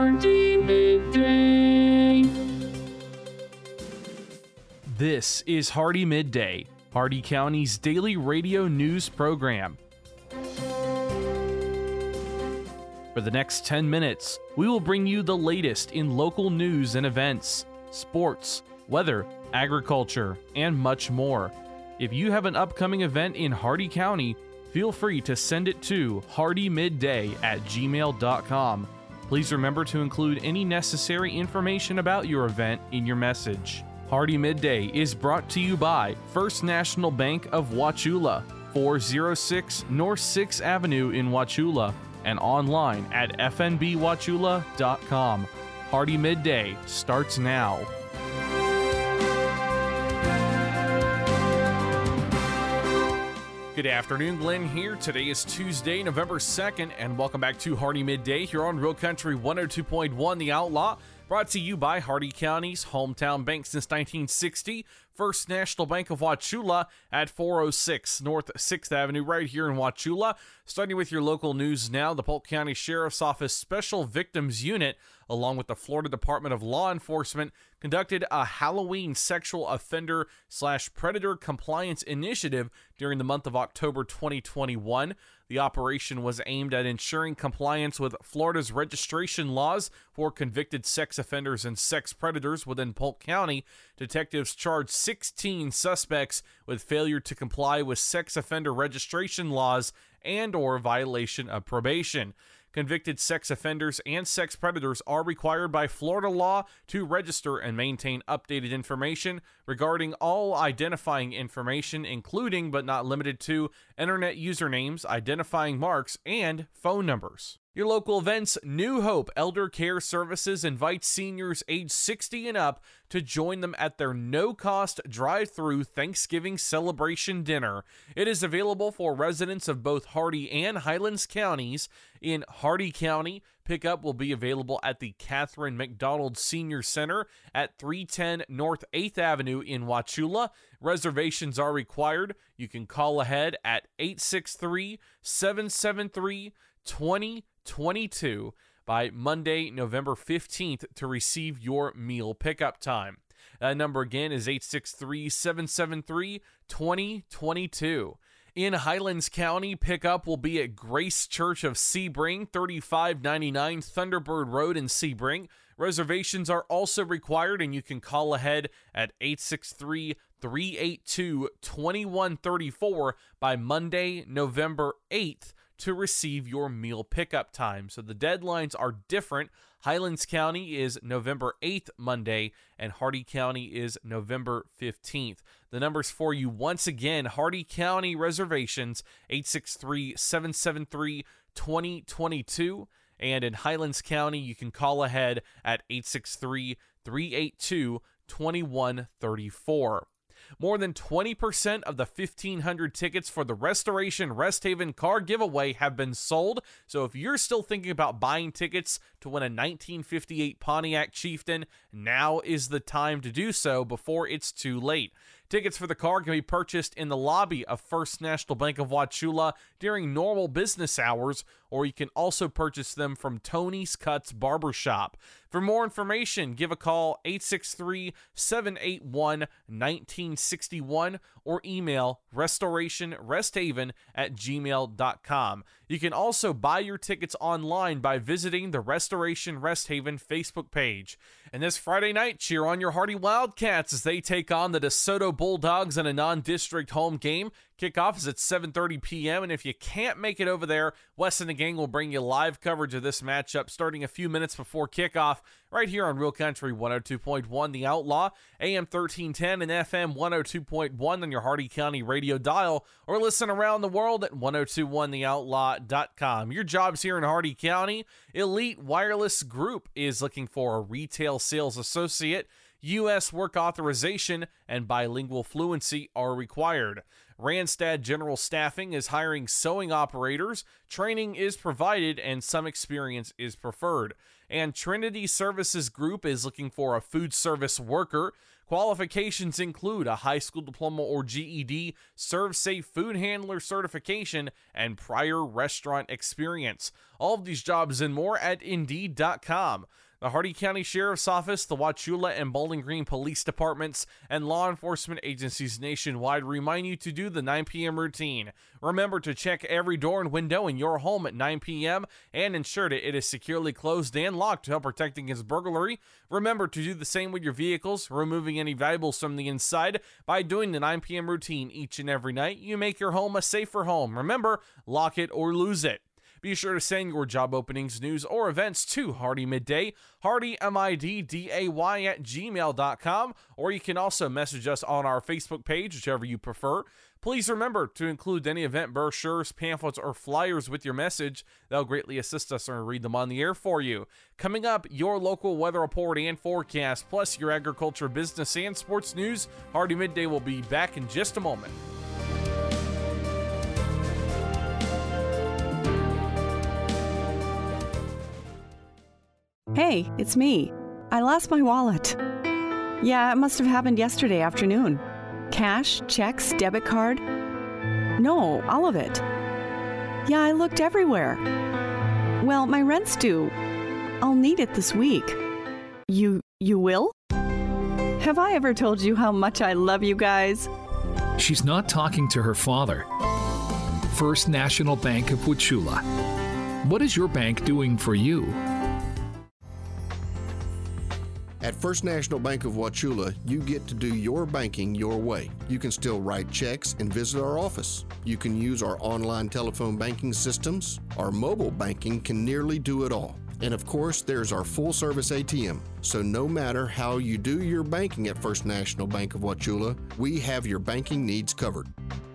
Hardy Midday. This is Hardy Midday, Hardy County's daily radio news program. For the next 10 minutes, we will bring you the latest in local news and events, sports, weather, agriculture, and much more. If you have an upcoming event in Hardy County, feel free to send it to hardymidday@gmail.com. Please remember to include any necessary information about your event in your message. Hardy Midday is brought to you by First National Bank of Wauchula, 406 North 6th Avenue in Wauchula, and online at fnbwauchula.com. Hardy Midday starts now. Good afternoon, Glenn here. Today is Tuesday, November 2nd, and welcome back to Hardy Midday here on Real Country 102.1 The Outlaw, brought to you by Hardy County's hometown bank since 1960, First National Bank of Wauchula at 406 North 6th Avenue right here in Wauchula. Starting with your local news now, the Polk County Sheriff's Office Special Victims Unit, along with the Florida Department of Law Enforcement, conducted a Halloween sexual offender/predator compliance initiative during the month of October 2021. The operation was aimed at ensuring compliance with Florida's registration laws for convicted sex offenders and sex predators within Polk County. Detectives charged 16 suspects with failure to comply with sex offender registration laws and/or violation of probation. Convicted sex offenders and sex predators are required by Florida law to register and maintain updated information regarding all identifying information, including but not limited to internet usernames, identifying marks, and phone numbers. Your local events. New Hope Elder Care Services invites seniors age 60 and up to join them at their no-cost drive-through Thanksgiving celebration dinner. It is available for residents of both Hardy and Highlands counties. In Hardy County, pickup will be available at the Catherine McDonald Senior Center at 310 North 8th Avenue in Wauchula. Reservations are required. You can call ahead at 863-773-2022 by Monday, November 15th to receive your meal pickup time. That number again is 863-773-2022. In Highlands County, pickup will be at Grace Church of Sebring, 3599 Thunderbird Road in Sebring. Reservations are also required, and you can call ahead at 863-382-2134 by Monday, November 8th to receive your meal pickup time. So the deadlines are different. Highlands County is November 8th, Monday, and Hardy County is November 15th. The numbers for you once again: Hardy County reservations, 863-773-2022. And in Highlands County, you can call ahead at 863-382-2134. More than 20% of the 1,500 tickets for the Restoration Rest Haven car giveaway have been sold. So if you're still thinking about buying tickets to win a 1958 Pontiac Chieftain, now is the time to do so before it's too late. Tickets for the car can be purchased in the lobby of First National Bank of Wauchula during normal business hours, or you can also purchase them from Tony's Cuts Barbershop. For more information, give a call 863-781-1961 or email restorationresthaven@gmail.com. You can also buy your tickets online by visiting the Restoration Rest Haven Facebook page. And this Friday night, cheer on your Hardy Wildcats as they take on the DeSoto Bulldogs in a non-district home game. Kickoff is at 7:30 p.m., and if you can't make it over there, Wes and the gang will bring you live coverage of this matchup starting a few minutes before kickoff right here on Real Country 102.1 The Outlaw, AM 1310 and FM 102.1 on your Hardy County radio dial, or listen around the world at 1021theoutlaw.com. Your jobs here in Hardy County: Elite Wireless Group is looking for a retail sales associate. U.S. work authorization and bilingual fluency are required. Randstad General Staffing is hiring sewing operators. Training is provided and some experience is preferred. And Trinity Services Group is looking for a food service worker. Qualifications include a high school diploma or GED, ServSafe food handler certification, and prior restaurant experience. All of these jobs and more at Indeed.com. The Hardee County Sheriff's Office, the Wauchula and Bowling Green Police Departments, and law enforcement agencies nationwide remind you to do the 9 p.m. routine. Remember to check every door and window in your home at 9 p.m. and ensure that it is securely closed and locked to help protect against burglary. Remember to do the same with your vehicles, removing any valuables from the inside. By doing the 9 p.m. routine each and every night, you make your home a safer home. Remember, lock it or lose it. Be sure to send your job openings, news, or events to Hardee Midday, Hardee, MIDDAY at gmail.com, or you can also message us on our Facebook page, whichever you prefer. Please remember to include any event brochures, pamphlets, or flyers with your message. That'll greatly assist us and read them on the air for you. Coming up, your local weather report and forecast, plus your agriculture, business, and sports news. Hardee Midday will be back in just a moment. Hey, it's me. I lost my wallet. Yeah, it must have happened yesterday afternoon. Cash, checks, debit card. No, all of it. Yeah, I looked everywhere. Well, my rent's due. I'll need it this week. You will? Have I ever told you how much I love you guys? She's not talking to her father. First National Bank of Wauchula. What is your bank doing for you? At First National Bank of Wauchula, you get to do your banking your way. You can still write checks and visit our office. You can use our online telephone banking systems. Our mobile banking can nearly do it all. And of course, there's our full-service ATM. So no matter how you do your banking at First National Bank of Wauchula, we have your banking needs covered.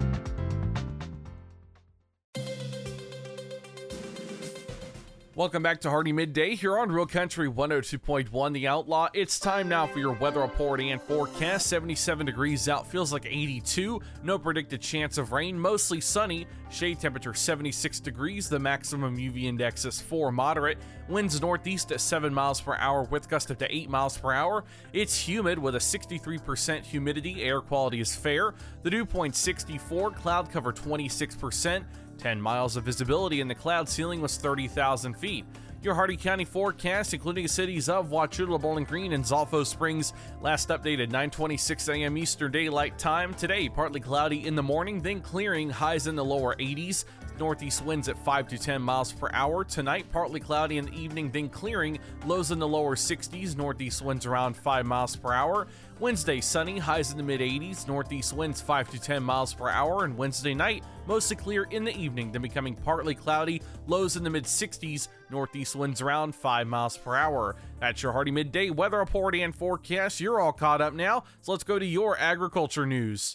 Welcome back to Hardee Midday here on Real Country 102.1 The Outlaw. It's time now for your weather report and forecast. 77 degrees out, feels like 82. No predicted chance of rain, mostly sunny. Shade temperature 76 degrees. The maximum UV index is 4, moderate. Winds northeast at 7 miles per hour with gust up to 8 miles per hour. It's humid with a 63% humidity. Air quality is fair. The dew point 64, cloud cover 26%. 10 miles of visibility, and the cloud ceiling was 30,000 feet. Your Hardee County forecast, including the cities of Wauchula, Bowling Green, and Zolfo Springs, last updated 9:26 a.m. Eastern Daylight Time. Today, partly cloudy in the morning, then clearing, highs in the lower 80s. Northeast winds at 5 to 10 miles per hour. Tonight, partly cloudy in the evening, then clearing, lows in the lower 60s. Northeast winds around 5 miles per hour. Wednesday, sunny, highs in the mid-80s. Northeast winds 5 to 10 miles per hour. And Wednesday night, mostly clear in the evening, then becoming partly cloudy, lows in the mid-60s. Northeast winds around 5 miles per hour. That's your Hardee Midday weather report and forecast. You're all caught up now, so let's go to your agriculture news.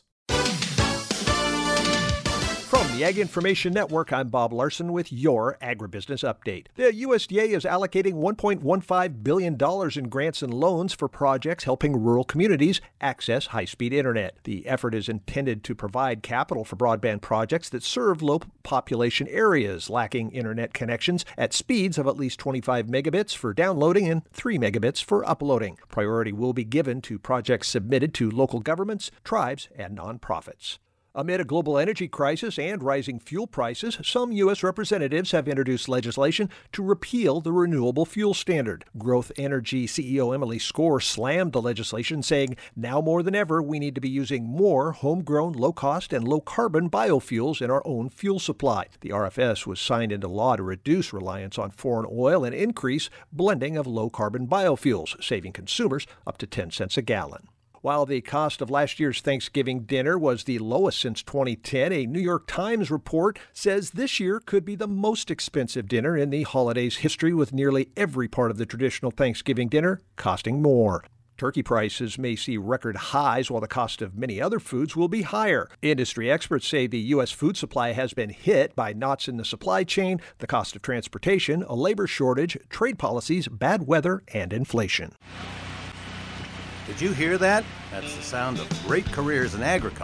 From the Ag Information Network, I'm Bob Larson with your Agribusiness Update. The USDA is allocating $1.15 billion in grants and loans for projects helping rural communities access high-speed internet. The effort is intended to provide capital for broadband projects that serve low-population areas lacking internet connections at speeds of at least 25 megabits for downloading and 3 megabits for uploading. Priority will be given to projects submitted to local governments, tribes, and nonprofits. Amid a global energy crisis and rising fuel prices, some U.S. representatives have introduced legislation to repeal the renewable fuel standard. Growth Energy CEO Emily Skor slammed the legislation, saying, "Now more than ever, we need to be using more homegrown, low-cost, and low-carbon biofuels in our own fuel supply." The RFS was signed into law to reduce reliance on foreign oil and increase blending of low-carbon biofuels, saving consumers up to 10 cents a gallon. While the cost of last year's Thanksgiving dinner was the lowest since 2010, a New York Times report says this year could be the most expensive dinner in the holiday's history, with nearly every part of the traditional Thanksgiving dinner costing more. Turkey prices may see record highs, while the cost of many other foods will be higher. Industry experts say the U.S. food supply has been hit by knots in the supply chain, the cost of transportation, a labor shortage, trade policies, bad weather, and inflation. Did you hear that? That's the sound of great careers in agriculture.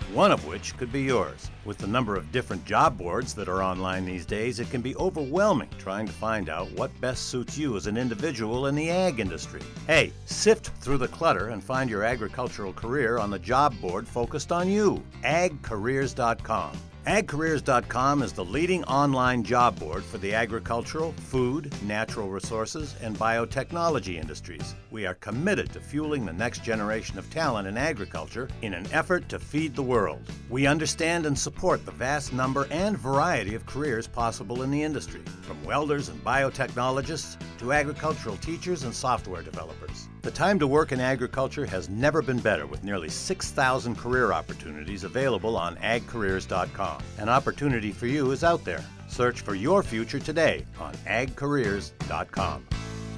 one of which could be yours. With the number of different job boards that are online these days, it can be overwhelming trying to find out what best suits you as an individual in the ag industry. Hey, sift through the clutter and find your agricultural career on the job board focused on you, agcareers.com. AgCareers.com is the leading online job board for the agricultural, food, natural resources, and biotechnology industries. We are committed to fueling the next generation of talent in agriculture in an effort to feed the world. We understand and support the vast number and variety of careers possible in the industry, from welders and biotechnologists to agricultural teachers and software developers. The time to work in agriculture has never been better, with nearly 6,000 career opportunities available on agcareers.com. An opportunity for you is out there. Search for your future today on agcareers.com.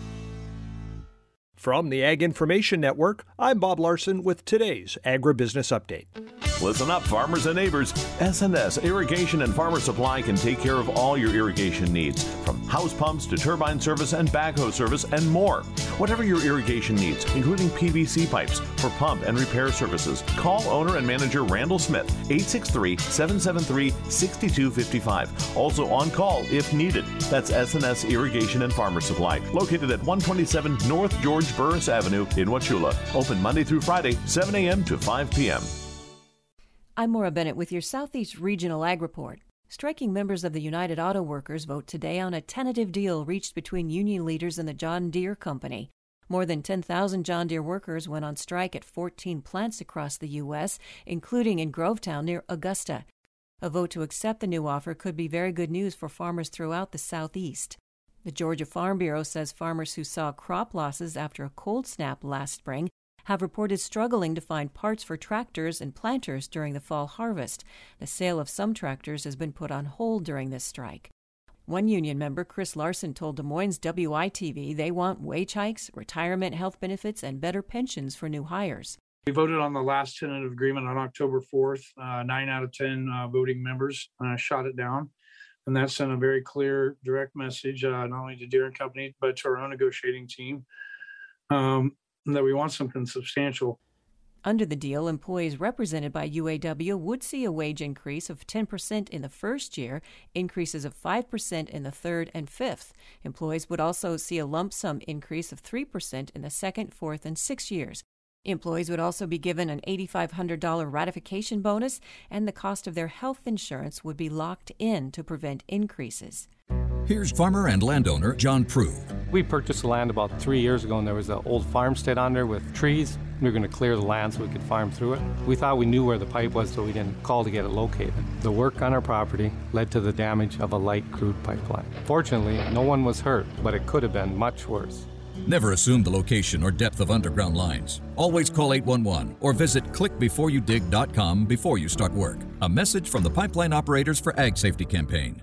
From the Ag Information Network, I'm Bob Larson with today's Agribusiness Update. Listen up, farmers and neighbors. S&S Irrigation and Farmer Supply can take care of all your irrigation needs, from house pumps to turbine service and backhoe service and more. Whatever your irrigation needs, including PVC pipes for pump and repair services, call owner and manager Randall Smith, 863-773-6255. Also on call if needed. That's S&S Irrigation and Farmer Supply, located at 127 North George Burris Avenue in Wauchula. Open Monday through Friday, 7 a.m. to 5 p.m. I'm Maura Bennett with your Southeast Regional Ag Report. Striking members of the United Auto Workers vote today on a tentative deal reached between union leaders and the John Deere Company. More than 10,000 John Deere workers went on strike at 14 plants across the U.S., including in Grovetown near Augusta. A vote to accept the new offer could be very good news for farmers throughout the Southeast. The Georgia Farm Bureau says farmers who saw crop losses after a cold snap last spring have reported struggling to find parts for tractors and planters during the fall harvest. The sale of some tractors has been put on hold during this strike. One union member, Chris Larson, told Des Moines WITV they want wage hikes, retirement health benefits, and better pensions for new hires. We voted on the last tentative agreement on October 4th. 9 out of 10 voting members shot it down. And that sent a very clear, direct message, not only to Deere & Company, but to our own negotiating team, that we want something substantial. Under the deal, employees represented by UAW would see a wage increase of 10% in the first year, increases of 5% in the third and fifth. Employees would also see a lump sum increase of 3% in the second, fourth, and sixth years. Employees would also be given an $8,500 ratification bonus, and the cost of their health insurance would be locked in to prevent increases. Here's farmer and landowner John Prue. We purchased the land about 3 years ago, and there was an old farmstead on there with trees. We were going to clear the land so we could farm through it. We thought we knew where the pipe was, so we didn't call to get it located. The work on our property led to the damage of a light crude pipeline. Fortunately, no one was hurt, but it could have been much worse. Never assume the location or depth of underground lines. Always call 811 or visit clickbeforeyoudig.com before you start work. A message from the Pipeline Operators for Ag Safety campaign.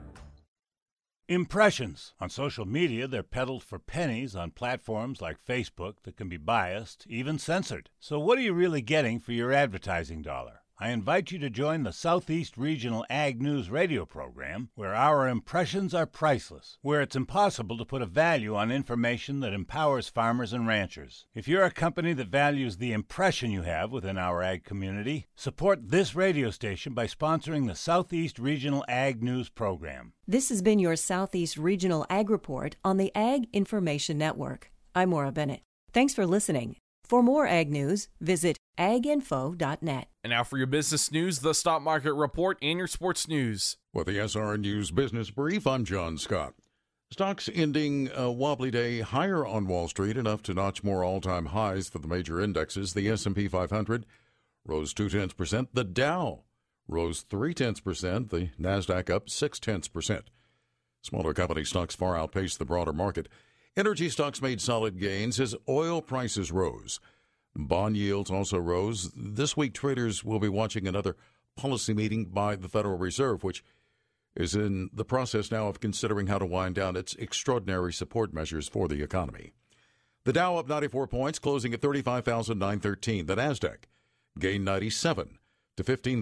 Impressions. On social media, they're peddled for pennies on platforms like Facebook that can be biased, even censored. So what are you really getting for your advertising dollar? I invite you to join the Southeast Regional Ag News radio program, where our impressions are priceless, where it's impossible to put a value on information that empowers farmers and ranchers. If you're a company that values the impression you have within our ag community, support this radio station by sponsoring the Southeast Regional Ag News program. This has been your Southeast Regional Ag Report on the Ag Information Network. I'm Maura Bennett. Thanks for listening. For more ag news, visit aginfo.net. And now for your business news, the stock market report, and your sports news. With the SRN News Business Brief, I'm John Scott. Stocks ending a wobbly day higher on Wall Street, enough to notch more all-time highs for the major indexes. The S&P 500 rose 0.2%. The Dow rose 0.3%. The NASDAQ up 0.6%. Smaller company stocks far outpaced the broader market. Energy stocks made solid gains as oil prices rose. Bond yields also rose. This week, traders will be watching another policy meeting by the Federal Reserve, which is in the process now of considering how to wind down its extraordinary support measures for the economy. The Dow up 94 points, closing at 35,913. The NASDAQ gained 97 to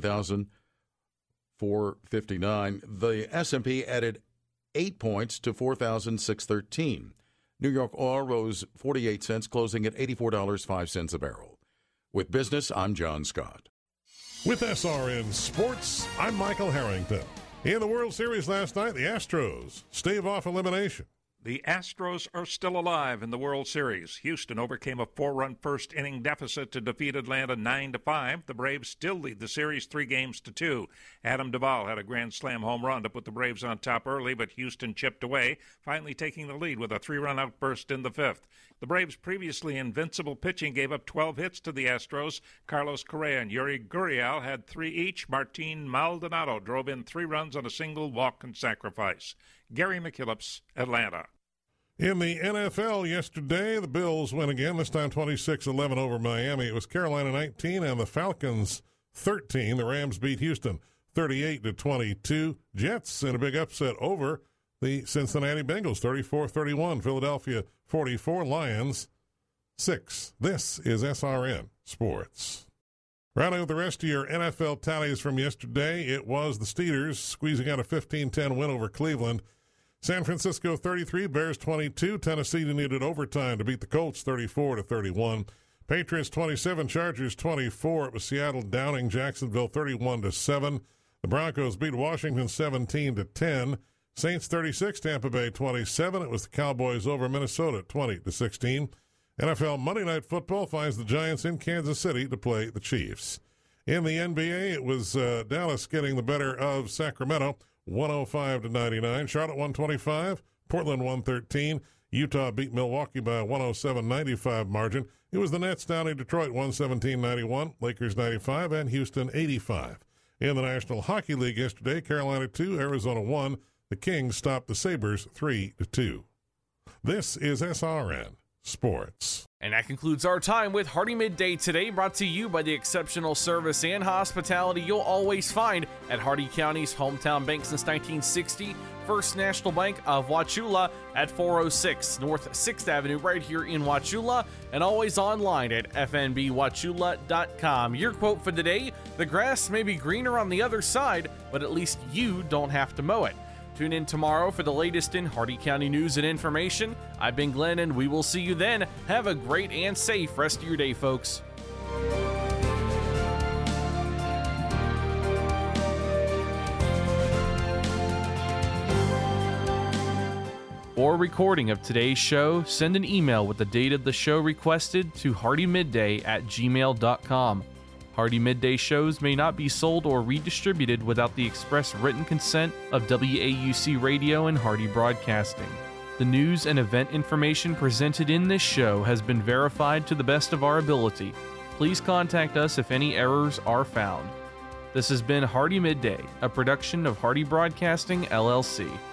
15,459. The S&P added 8 points to 4,613. New York oil rose 48 cents, closing at $84.05 a barrel. With business, I'm John Scott. With SRN Sports, I'm Michael Harrington. In the World Series last night, the Astros stave off elimination. The Astros are still alive in the World Series. Houston overcame a 4-run first-inning deficit to defeat Atlanta 9-5. The Braves still lead the series 3-2. Adam Duvall had a grand slam home run to put the Braves on top early, but Houston chipped away, finally taking the lead with a 3-run outburst in the fifth. The Braves' previously invincible pitching gave up 12 hits to the Astros. Carlos Correa and Yuri Gurriel had 3 each. Martin Maldonado drove in 3 runs on a single walk and sacrifice. Gary McKillips, Atlanta. In the NFL yesterday, the Bills win again, this time 26-11 over Miami. It was Carolina 19 and the Falcons 13. The Rams beat Houston 38-22. Jets in a big upset over the Cincinnati Bengals, 34-31. Philadelphia 44, Lions 6. This is SRN Sports. Rounding out the rest of your NFL tallies from yesterday, it was the Steelers squeezing out a 15-10 win over Cleveland. San Francisco 33, Bears 22. Tennessee needed overtime to beat the Colts 34-31. Patriots 27, Chargers 24. It was Seattle downing Jacksonville 31-7. The Broncos beat Washington 17-10. Saints 36, Tampa Bay 27. It was the Cowboys over Minnesota 20-16. NFL Monday Night Football finds the Giants in Kansas City to play the Chiefs. In the NBA, it was Dallas getting the better of Sacramento 105-99. Charlotte 125, Portland 113. Utah beat Milwaukee by a 107-95 margin. It was the Nets downing Detroit 117-91, Lakers 95, and Houston 85. In the National Hockey League yesterday, Carolina 2, Arizona 1. The Kings stopped the Sabres 3-2. This is SRN Sports. And that concludes our time with Hardee Midday today, brought to you by the exceptional service and hospitality you'll always find at Hardee County's hometown bank since 1960, First National Bank of Wauchula at 406 North 6th Avenue right here in Wauchula, and always online at fnbwauchula.com. Your quote for the day: the grass may be greener on the other side, but at least you don't have to mow it. Tune in tomorrow for the latest in Hardee County news and information. I've been Glenn, and we will see you then. Have a great and safe rest of your day, folks. For a recording of today's show, send an email with the date of the show requested to hardeemidday@gmail.com. Hardee Midday shows may not be sold or redistributed without the express written consent of WAUC Radio and Hardee Broadcasting. The news and event information presented in this show has been verified to the best of our ability. Please contact us if any errors are found. This has been Hardee Midday, a production of Hardee Broadcasting, LLC.